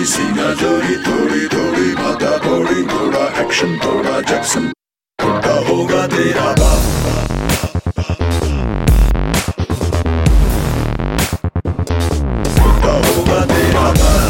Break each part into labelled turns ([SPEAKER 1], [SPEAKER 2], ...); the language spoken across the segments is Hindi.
[SPEAKER 1] सीना जोड़ी, थोड़ी थोड़ी माथा थोड़ी, थोड़ा एक्शन थोड़ा जैक्सन, बुड्ढा होगा तेरा बाप। बुड्ढा होगा तेरा बाप।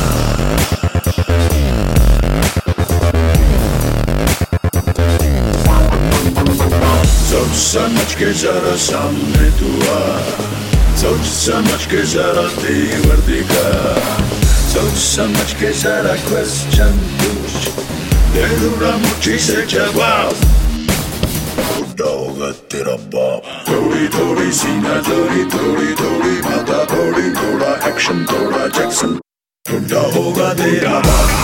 [SPEAKER 1] सोच समझ के जरा सामने तू आ, सोच समझ के जरा तेवर दिखा, सोच समझ के जरा क्वेश्चन पूछ, दे दूंगा मुट्ठी से जवाब। बुड्ढा होगा तेरा बाप। थोड़ी थोड़ी सीना जोड़ी, थोड़ी थोड़ी माथा थोड़ी, थोड़ा एक्शन थोड़ा जैक्सन, बुड्ढा होगा तेरा बाप।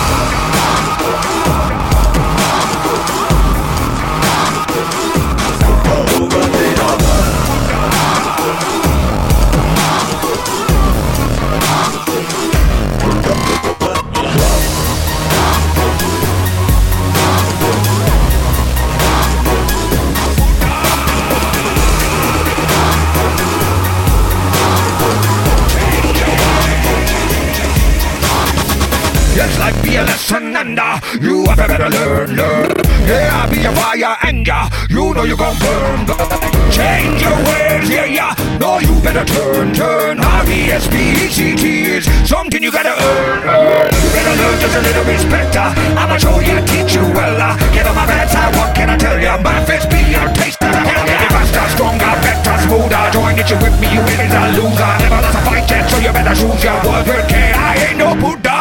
[SPEAKER 2] Yes, life be a lesson and you have better learn. Yeah, I be a fire and you know you gon' burn. Change your ways, yeah. No, you better turn. R-E-S-P-E-C-T is something you gotta earn. You better learn just a little bit better. I'ma show you, teach you well. Get on my bad side, what can I tell you? My fist be your taste. Get faster, stronger, better, smoother. Join it, you with me, you win is a loser. Never lost a fight yet, so you better choose your word with care. I ain't no Buddha.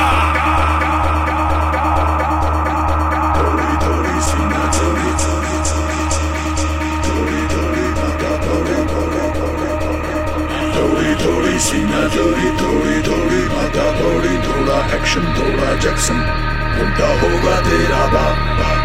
[SPEAKER 2] थोड़ी सीना जोड़ी, थोड़ी थोड़ी माथा थोड़ी, थोड़ा एक्शन थोड़ा जैक्सन, बुड्ढा होगा तेरा बाप।